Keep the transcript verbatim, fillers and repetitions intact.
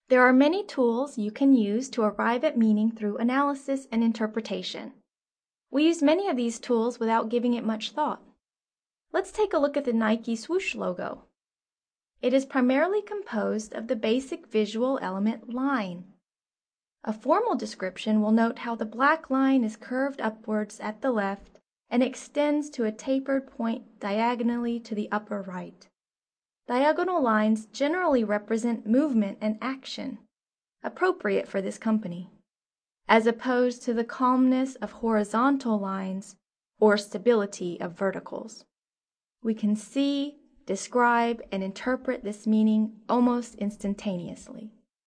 There are many tools you can use to arrive at meaning through analysis and interpretation. We use many of these tools without giving it much thought. Let's take a look at the Nike swoosh logo. It is primarily composed of the basic visual element line. A formal description will note how the black line is curved upwards at the left and extends to a tapered point diagonally to the upper right. Diagonal lines generally represent movement and action, appropriate for this company, as opposed to the calmness of horizontal lines or stability of verticals. We can see, describe, and interpret this meaning almost instantaneously.